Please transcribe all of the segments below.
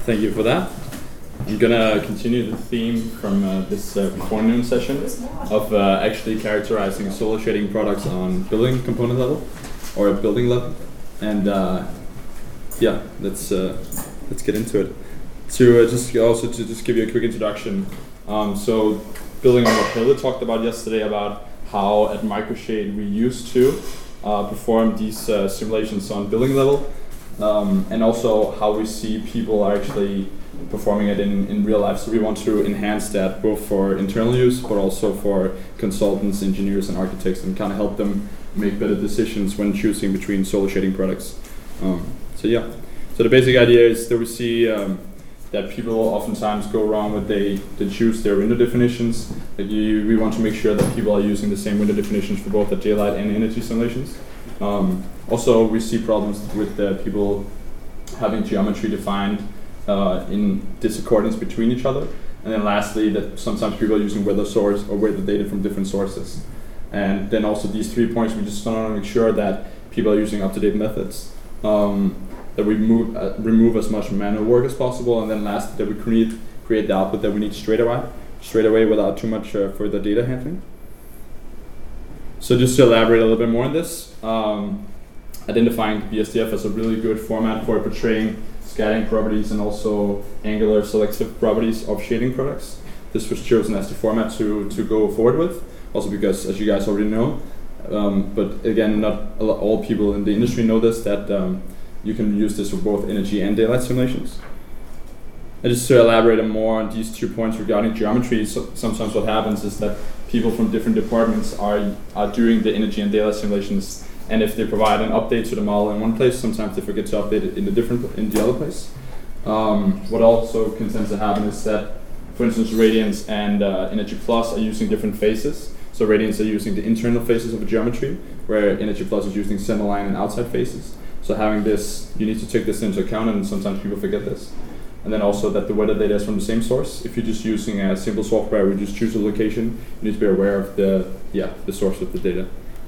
Thank you for that. I'm gonna continue the theme from this forenoon session of actually characterizing solar shading products on building component level or building level, and yeah, let's get into it. To just give you a quick introduction. So building on what Helle talked about yesterday about how at Microshade we used to perform these simulations on building level, and also how we see people are actually performing it in real life. So we want to enhance that both for internal use, but also for consultants, engineers, and architects, and kind of help them make better decisions when choosing between solar shading products. So the basic idea is that we see that people oftentimes go wrong when they choose their window definitions. We want to make sure that people are using the same window definitions for both the daylight and energy simulations. Also, we see problems with people having geometry defined in discordance between each other. And then lastly, that sometimes people are using weather source or weather data from different sources. And then also these 3 points, we just want to make sure that people are using up-to-date methods, that we remove as much manual work as possible, and then lastly, that we create the output that we need straight away without too much further data handling. So just to elaborate a little bit more on this, identifying BSDF as a really good format for portraying scattering properties and also angular selective properties of shading products. This was chosen as the format to go forward with, also because, as you guys already know, but again, not all people in the industry know this, that you can use this for both energy and daylight simulations. And just to elaborate more on these 2 points regarding geometry, so sometimes what happens is that people from different departments are doing the energy and daylight simulations, and if they provide an update to the model in one place, sometimes they forget to update it in the other place. What also can tend to happen is that, for instance, Radiance and Energy Plus are using different phases. So Radiance are using the internal phases of a geometry, where Energy Plus is using centerline and outside phases. So having this, you need to take this into account, and sometimes people forget this. And then also that the weather data is from the same source. If you're just using a simple software, we just choose a location, you need to be aware of the source of the data.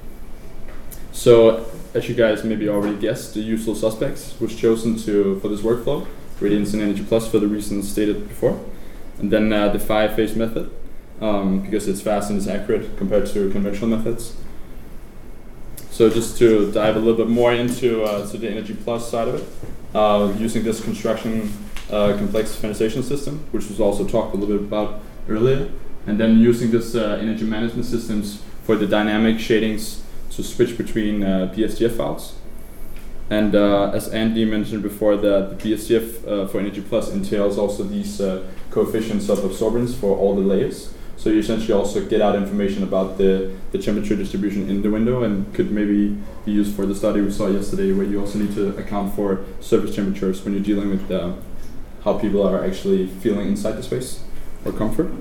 So, as you guys maybe already guessed, the usual suspects was chosen for this workflow, Radiance and Energy Plus for the reasons stated before. And then the 5-phase method, because it's fast and it's accurate compared to conventional methods. So just to dive a little bit more into the Energy Plus side of it, using this construction complex visualization system, which was also talked a little bit about earlier, and then using this energy management systems for the dynamic shadings to switch between BSDF files. And as Andy mentioned before, the BSDF for Energy Plus entails also these coefficients of absorbance for all the layers. So you essentially also get out information about the temperature distribution in the window, and could maybe be used for the study we saw yesterday, where you also need to account for surface temperatures when you're dealing with how people are actually feeling inside the space or comfort.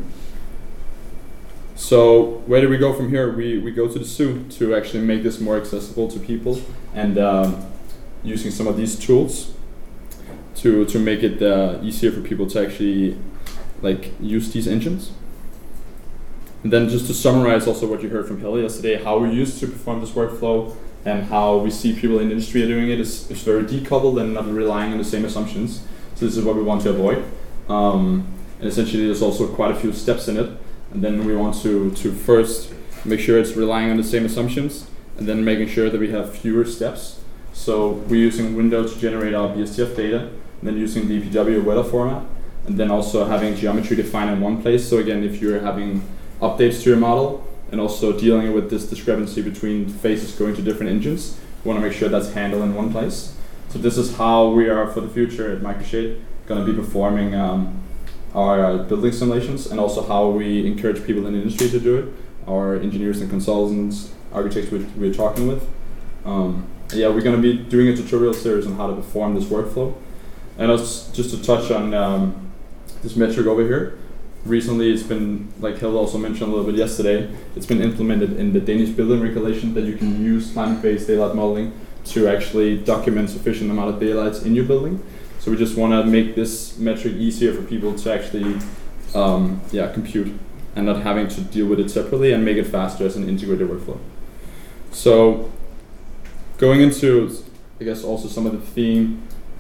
So where do we go from here? We go to the zoo to actually make this more accessible to people, and using some of these tools to make it easier for people to actually use these engines. And then just to summarize also what you heard from Helle yesterday, how we used to perform this workflow and how we see people in the industry are doing it is very decoupled and not relying on the same assumptions. So this is what we want to avoid. And essentially there's also quite a few steps in it. And then we want to first make sure it's relying on the same assumptions, and then making sure that we have fewer steps. So we're using Windows to generate our BSDF data, and then using the EPW weather format, and then also having geometry defined in one place. So again, if you're having updates to your model and also dealing with this discrepancy between phases going to different engines, we want to make sure that's handled in one place. So this is how we are for the future at Microshade going to be performing our building simulations, and also how we encourage people in the industry to do it, our engineers and consultants, architects we're talking with. We're going to be doing a tutorial series on how to perform this workflow. And just to touch on this metric over here, recently it's been, like Helle also mentioned a little bit yesterday, it's been implemented in the Danish building regulation that you can use climate-based daylight modeling to actually document sufficient amount of daylights in your building. So we just want to make this metric easier for people to actually compute, and not having to deal with it separately, and make it faster as an integrated workflow. So going into, I guess, also some of the theme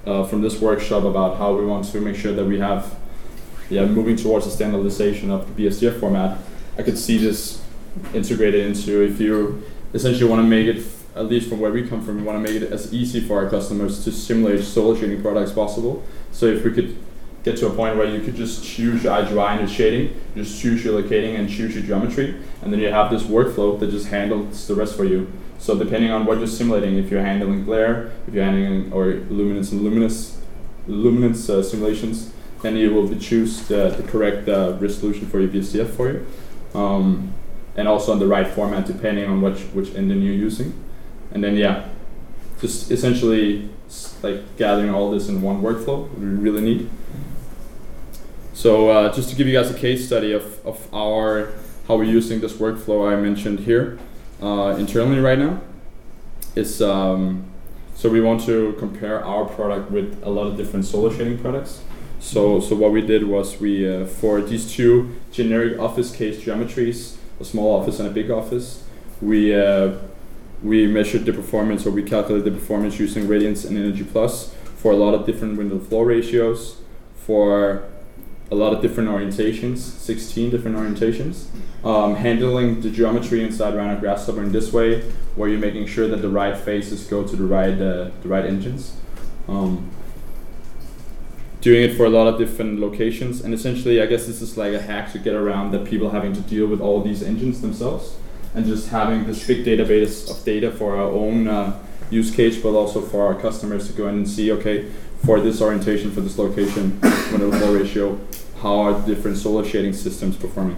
from this workshop about how we want to make sure that we have, moving towards the standardization of the BSDF format. I could see this integrated into, if you essentially want to make it, at least from where we come from, we want to make it as easy for our customers to simulate solar shading products possible. So if we could get to a point where you could just choose your IGY and your shading, just choose your locating and choose your geometry, and then you have this workflow that just handles the rest for you. So depending on what you're simulating, if you're handling glare, if you're handling or luminance and luminance simulations, then you will choose the correct resolution for your BSDF for you, and also on the right format depending on which engine you're using, and then just essentially like gathering all this in one workflow would be really neat. So just to give you guys a case study of how we're using this workflow I mentioned here internally right now, is so we want to compare our product with a lot of different solar shading products. So what we did was we for these two generic office case geometries, a small office and a big office, we measured the performance, or we calculated the performance using Radiance and Energy Plus for a lot of different window flow ratios, for a lot of different orientations, 16 different orientations, handling the geometry inside Rhino Grasshopper in this way, where you're making sure that the right faces go to the right engines. Doing it for a lot of different locations, and essentially I guess this is like a hack to get around that people having to deal with all these engines themselves, and just having this big database of data for our own use case, but also for our customers to go in and see, okay, for this orientation, for this location, window flow ratio, how are different solar shading systems performing.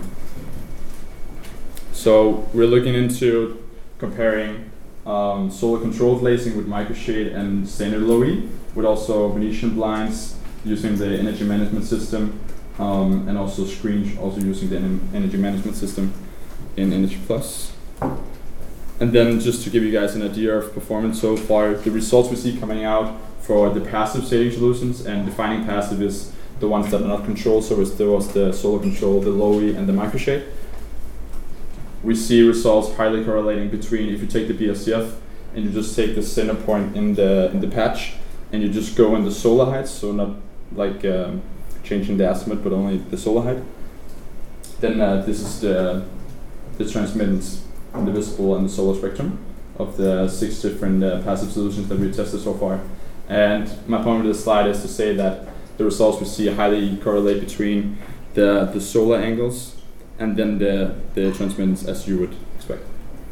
So we're looking into comparing solar controlled glazing with microshade and standard low-E, with also Venetian blinds using the energy management system, and also screens also using the energy management system in Energy Plus. And then just to give you guys an idea of performance so far, the results we see coming out for the passive shading solutions, and defining passive is the ones that are not controlled, so there was the solar control, the low-E and the microshade. We see results highly correlating between, if you take the BSDF and you just take the center point in the patch and you just go in the solar heights, so not like changing the azimuth but only the solar height, then this is the transmittance in the visible and the solar spectrum of the 6 different passive solutions that we've tested so far. And my point with this slide is to say that the results we see highly correlate between the solar angles and then the transmittance, as you would expect.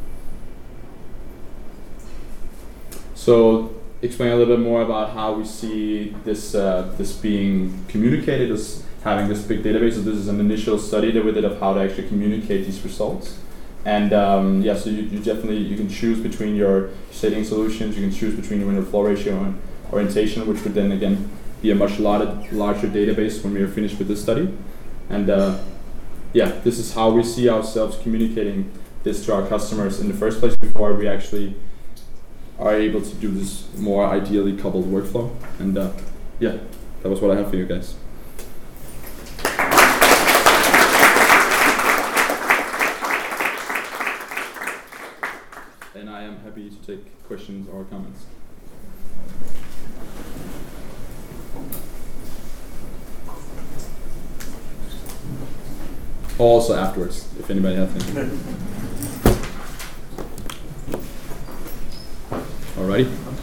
So explain a little bit more about how we see this being communicated as having this big database. So this is an initial study that we did of how to actually communicate these results. And so you definitely can choose between your shading solutions, you can choose between your window flow ratio and orientation, which would then again be a much larger database when we are finished with this study. And this is how we see ourselves communicating this to our customers in the first place before we actually are able to do this more ideally coupled workflow. And that was what I have for you guys. And I am happy to take questions or comments. Also afterwards, if anybody has anything. Alrighty.